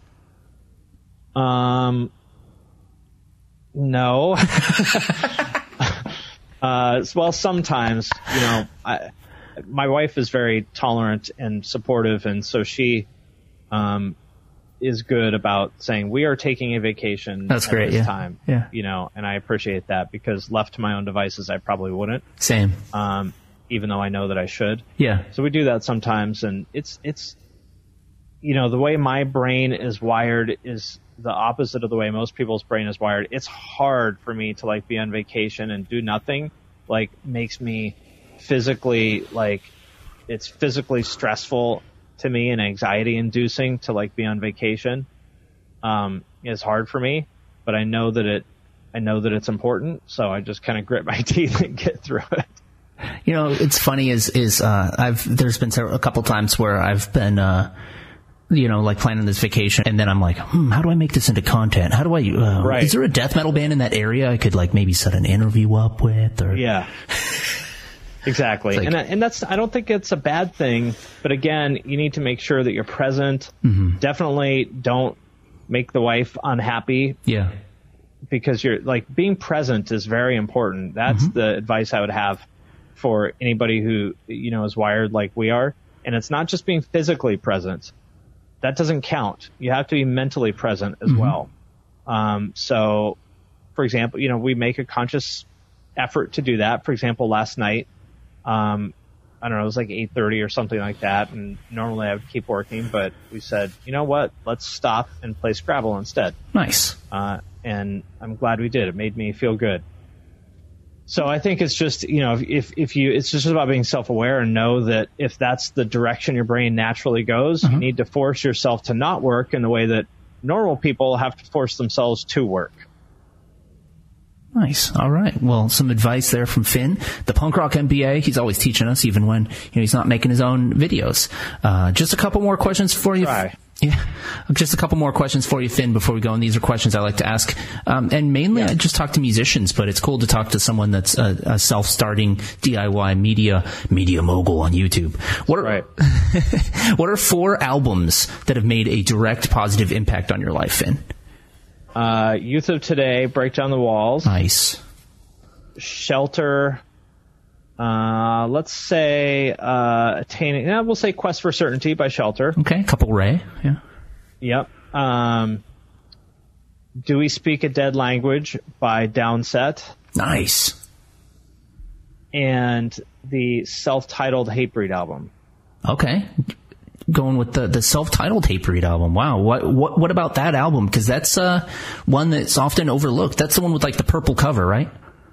Um, No. uh, well, sometimes, you know, I, my wife is very tolerant and supportive, and so she um, is good about saying we are taking a vacation. That's at great. This Yeah. time, yeah. You know, and I appreciate that because left to my own devices, I probably wouldn't. Same. Um, even though I know that I should. Yeah. So we do that sometimes, and it's it's, you know, the way my brain is wired is the opposite of the way most people's brain is wired. It's hard for me to like be on vacation and do nothing. Like makes me physically like it's physically stressful to me and anxiety inducing to like be on vacation. Um, it's hard for me, but I know that it, I know that it's important. So I just kind of grit my teeth and get through it. You know, it's funny is, is, uh, I've, there's been several, a couple times where I've been, uh, you know, like planning this vacation, and then I'm like, hmm, how do I make this into content? How do I, uh, right. is there a death metal band in that area I could like maybe set an interview up with? Or yeah, exactly. Like, and and that's, I don't think it's a bad thing, but again, you need to make sure that you're present. Mm-hmm. Definitely don't make the wife unhappy. Yeah. Because you're like being present is very important. That's mm-hmm. the advice I would have for anybody who, you know, is wired like we are. And it's not just being physically present. That doesn't count. You have to be mentally present as mm-hmm. well. Um, so, for example, you know, we make a conscious effort to do that. For example, last night, um, I don't know, it was like eight thirty or something like that. And normally I would keep working, but we said, you know what, let's stop and play Scrabble instead. Nice. Uh, and I'm glad we did. It made me feel good. So I think it's just, you know, if, if you, it's just about being self-aware and know that if that's the direction your brain naturally goes, uh-huh. you need to force yourself to not work in the way that normal people have to force themselves to work. Nice. All right. Well, some advice there from Finn, the punk rock M B A. He's always teaching us, even when, you know, he's not making his own videos. Uh, just a couple more questions for you. Try. Yeah. Just a couple more questions for you, Finn, before we go. And these are questions I like to ask. Um, and mainly yeah. I just talk to musicians, but it's cool to talk to someone that's a, a self-starting D I Y media, media mogul on YouTube. What are, right. what are four albums that have made a direct positive impact on your life, Finn? Uh, Youth of Today, Break Down the Walls. Nice. Shelter. Uh, let's say, uh, attaining, yeah, we'll say Quest for Certainty by Shelter. Okay. Couple Ray. Yeah. Yep. Um, Do We Speak a Dead Language by Downset. Nice. And the self-titled Hatebreed album. Okay. Going with the, the self-titled Hatebreed album. Wow. What, what, what about that album? Cause that's, uh, one that's often overlooked. That's the one with like the purple cover, right?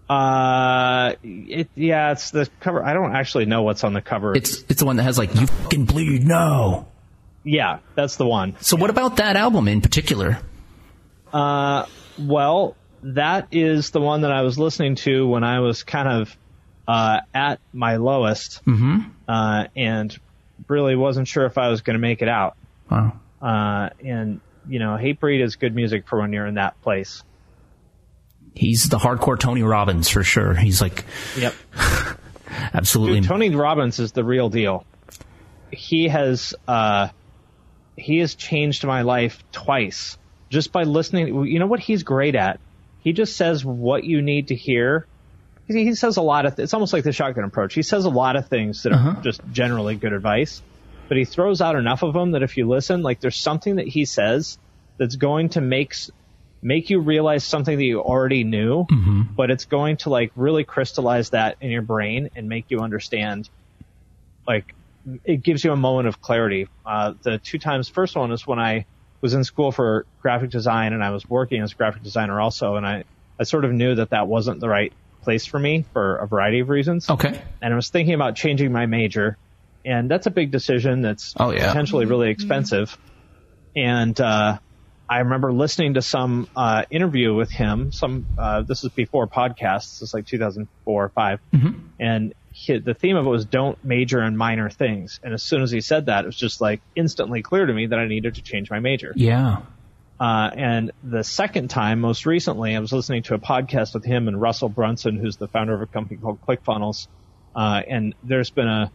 Uh, it yeah, it's the cover. I don't actually know what's on the cover. It's it's the one that has like "You Fucking Bleed Now." Yeah, that's the one. So what about that album in particular? Uh, well, that is the one that I was listening to when I was kind of uh, at my lowest, mm-hmm. uh, and really wasn't sure if I was going to make it out. Wow. Uh, and, you know, Hatebreed is good music for when you're in that place. He's the hardcore Tony Robbins for sure. He's like, yep, absolutely. Dude, Tony Robbins is the real deal. He has, uh, he has changed my life twice just by listening. You know what he's great at? He just says what you need to hear. He, he says a lot of, th- it's almost like the shotgun approach. He says a lot of things that uh-huh. are just generally good advice, but he throws out enough of them that if you listen, like there's something that he says that's going to make make you realize something that you already knew, mm-hmm. but it's going to like really crystallize that in your brain and make you understand. Like it gives you a moment of clarity. Uh, the two times, first one is when I was in school for graphic design and I was working as a graphic designer also, and I, I sort of knew that that wasn't the right place for me for a variety of reasons. Okay. And I was thinking about changing my major, and that's a big decision that's oh, yeah. potentially really expensive. And uh, I remember listening to some uh, interview with him. Some uh, this is before podcasts. This is like two thousand four or five. Mm-hmm. And he, the theme of it was don't major in minor things. And as soon as he said that, it was just like instantly clear to me that I needed to change my major. Yeah. Uh, and the second time, most recently, I was listening to a podcast with him and Russell Brunson, who's the founder of a company called ClickFunnels. Uh, and there's been a,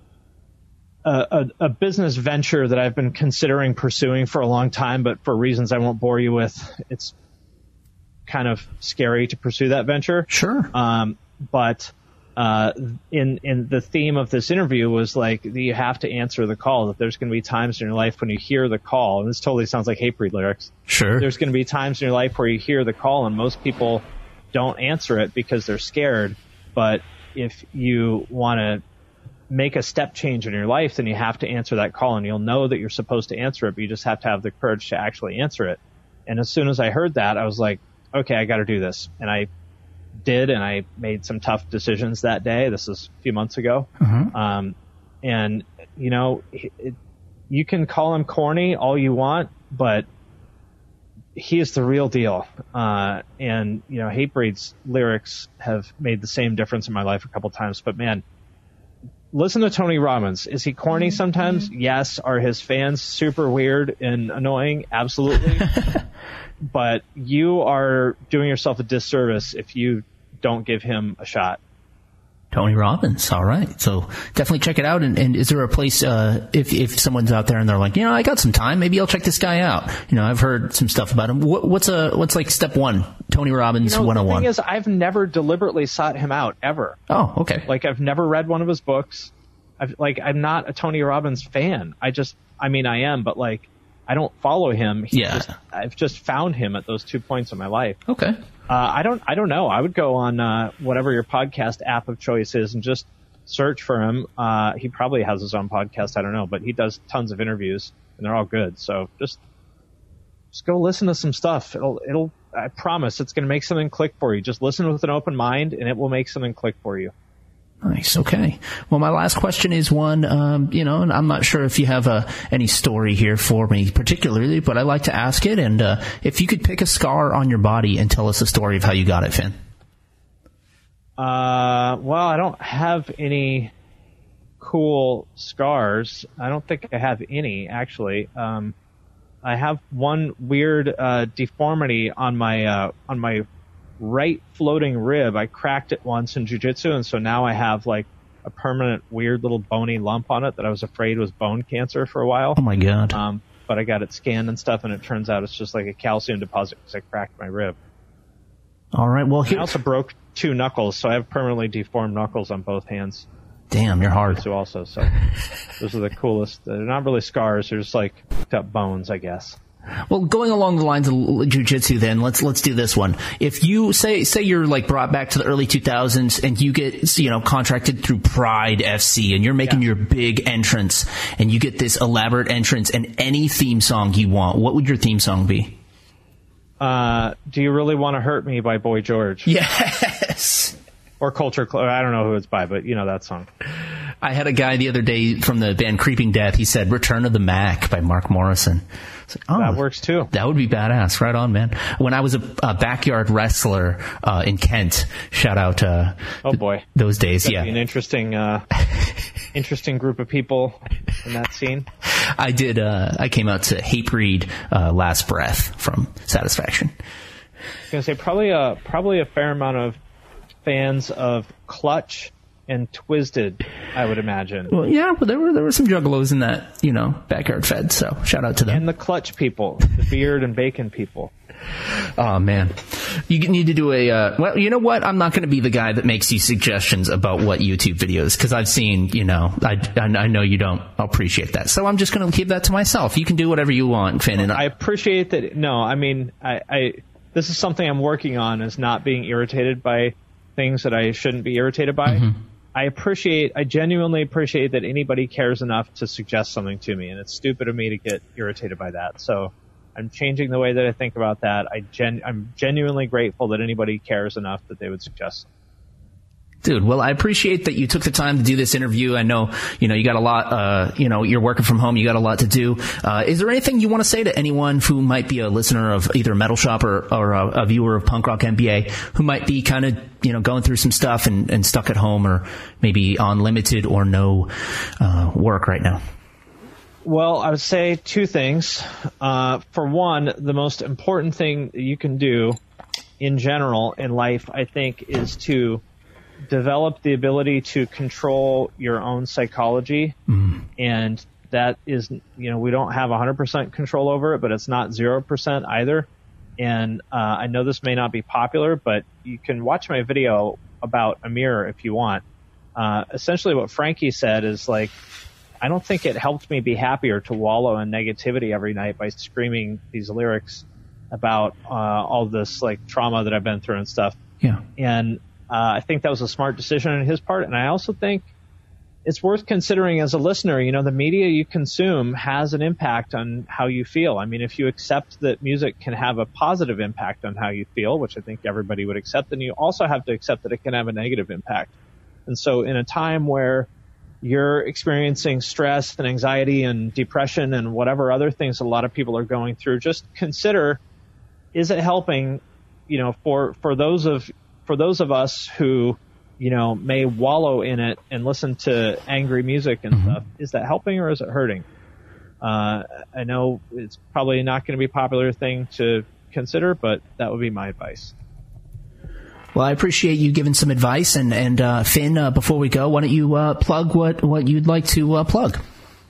a a business venture that I've been considering pursuing for a long time, but for reasons I won't bore you with, it's kind of scary to pursue that venture. Sure. Um, but uh, in in the theme of this interview was like you have to answer the call. That there's going to be times in your life when you hear the call, and this totally sounds like Hatebreed lyrics. Sure. There's going to be times in your life where you hear the call, and most people don't answer it because they're scared. But if you want to make a step change in your life, then you have to answer that call, and you'll know that you're supposed to answer it, but you just have to have the courage to actually answer it. And as soon as I heard that, I was like, okay, I got to do this. And I did, and I made some tough decisions that day. This is a few months ago. Mm-hmm. Um, and, you know, it, you can call him corny all you want, but he is the real deal. Uh, and, you know, Hatebreed's lyrics have made the same difference in my life a couple times. But, man, listen to Tony Robbins. Is he corny sometimes? Yes. Are his fans super weird and annoying? Absolutely. But you are doing yourself a disservice if you don't give him a shot. Tony Robbins. All right. So definitely check it out. And, and is there a place, uh, if, if someone's out there and they're like, you know, I got some time, maybe I'll check this guy out. You know, I've heard some stuff about him. What, what's a, what's like step one? Tony Robbins you know, one oh one. The thing is, I've never deliberately sought him out ever. Oh, okay. Like I've never read one of his books. I've like, I'm not a Tony Robbins fan. I just, I mean, I am, but like, I don't follow him. He yeah. Just, I've just found him at those two points in my life. Okay. Uh, I don't, I don't know. I would go on, uh, whatever your podcast app of choice is and just search for him. Uh, he probably has his own podcast. I don't know, but he does tons of interviews and they're all good. So just, just go listen to some stuff. It'll, it'll, I promise it's going to make something click for you. Just listen with an open mind and it will make something click for you. Nice. Okay. Well, my last question is one, um, you know, and I'm not sure if you have uh, any story here for me particularly, but I like to ask it. And uh, if you could pick a scar on your body and tell us the story of how you got it, Finn. Uh, well, I don't have any cool scars. I don't think I have any, actually. Um, I have one weird uh, deformity on my uh, on my right floating rib. I cracked it once in jiu-jitsu, and so now I have like a permanent weird little bony lump on it that I was afraid was bone cancer for a while. Oh my god. Um, but I got it scanned and stuff, and it turns out it's just like a calcium deposit because I cracked my rib. All right. Well, here... I also broke two knuckles, so I have permanently deformed knuckles on both hands. Damn, you're hard. So also, so those are the coolest. They're not really scars; they're just like up bones, I guess. Well, going along the lines of jiu-jitsu, then let's let's do this one. If you say say you're like brought back to the early two thousands and you get you know contracted through Pride F C and you're making yeah. your big entrance and you get this elaborate entrance and any theme song you want, what would your theme song be? Uh, do you really want to hurt me by Boy George? Yes. Yes. Or Culture Club. I don't know who it's by, but you know that song. I had a guy the other day from the band Creeping Death. He said Return of the Mac by Mark Morrison. Like, oh, that works too. That would be badass. Right on, man. When I was a, a backyard wrestler uh, in Kent, shout out uh, oh boy. Th- those days. That'd yeah. be an interesting, uh, interesting group of people in that scene. I did. Uh, I came out to Hate Breed uh, Last Breath from Satisfaction. I was going to say probably a, probably a fair amount of fans of Clutch and Twisted, I would imagine. Well, yeah, but there were there were some juggalos in that, you know, backyard fed. So shout out to them. And the Clutch people, the beard and bacon people. Oh man, you need to do a. Uh, well, you know what? I'm not going to be the guy that makes you suggestions about what YouTube videos, because I've seen, you know, I, I know you don't appreciate that. So I'm just going to keep that to myself. You can do whatever you want, Finn. And I appreciate that. No, I mean, I, I this is something I'm working on, is not being irritated by things that I shouldn't be irritated by. Mm-hmm. I appreciate, I genuinely appreciate that anybody cares enough to suggest something to me, and it's stupid of me to get irritated by that. So I'm changing the way that I think about that. I gen, I'm genuinely grateful that anybody cares enough that they would suggest something. Dude, well, I appreciate that you took the time to do this interview. I know, you know, you got a lot, uh, you know, you're working from home. You got a lot to do. Uh, is there anything you want to say to anyone who might be a listener of either Metal Shop or, or a, a viewer of Punk Rock M B A who might be kind of, you know, going through some stuff and, and stuck at home, or maybe on limited or no uh, work right now? Well, I would say two things. Uh, for one, the most important thing you can do in general in life, I think, is to develop the ability to control your own psychology. Mm. And that is, you know, we don't have one hundred percent control over it, but it's not zero percent either. And uh, I know this may not be popular, but you can watch my video about a mirror if you want. Uh, essentially what Frankie said is, like, I don't think it helped me be happier to wallow in negativity every night by screaming these lyrics about uh, all this, like, trauma that I've been through and stuff. Yeah. And Uh, I think that was a smart decision on his part, and I also think it's worth considering as a listener. You know, the media you consume has an impact on how you feel. I mean, if you accept that music can have a positive impact on how you feel, which I think everybody would accept, then you also have to accept that it can have a negative impact. And so in a time where you're experiencing stress and anxiety and depression and whatever other things a lot of people are going through, just consider, is it helping, you know, for, for those of For those of us who, you know, may wallow in it and listen to angry music and mm-hmm. stuff, is that helping or is it hurting? Uh, I know it's probably not going to be a popular thing to consider, but that would be my advice. Well, I appreciate you giving some advice. And, and uh, Finn, uh, before we go, why don't you uh, plug what, what you'd like to uh, plug?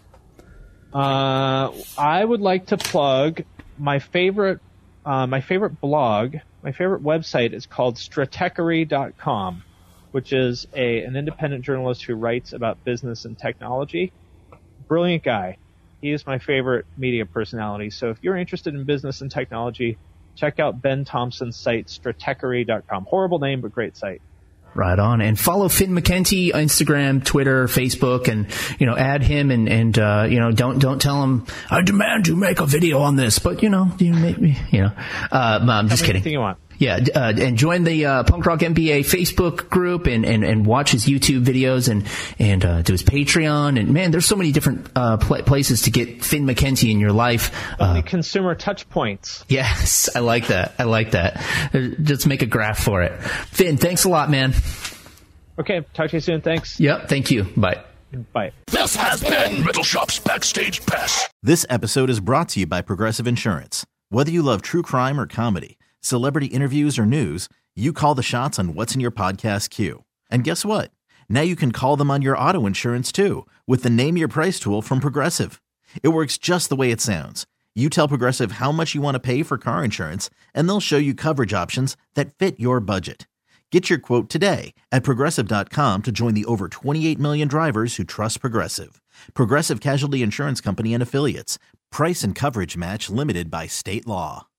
Uh, I would like to plug my favorite, uh, my favorite blog. My favorite website is called stratechery dot com, which is a an independent journalist who writes about business and technology. Brilliant guy. He is my favorite media personality. So if you're interested in business and technology, check out Ben Thompson's site, stratechery dot com. Horrible name, but great site. Right on. And follow Finn McKenty on Instagram, Twitter, Facebook, and, you know, add him and, and, uh, you know, don't, don't tell him, I demand you make a video on this, but, you know, you make me, you know, uh, I'm just kidding. Anything you want. Yeah, uh, and join the uh, Punk Rock M B A Facebook group and, and, and watch his YouTube videos and and uh, do his Patreon. And man, there's so many different uh, pl- places to get Finn McKenty in your life. So many uh, consumer touch points. Yes, I like that. I like that. Just make a graph for it. Finn, thanks a lot, man. Okay, talk to you soon. Thanks. Yep, thank you. Bye. Bye. This has been Metal Shop's Backstage Pass. This episode is brought to you by Progressive Insurance. Whether you love true crime or comedy, celebrity interviews or news, you call the shots on what's in your podcast queue. And guess what? Now you can call them on your auto insurance too with the Name Your Price tool from Progressive. It works just the way it sounds. You tell Progressive how much you want to pay for car insurance, and they'll show you coverage options that fit your budget. Get your quote today at Progressive dot com to join the over twenty-eight million drivers who trust Progressive. Progressive Casualty Insurance Company and Affiliates. Price and coverage match limited by state law.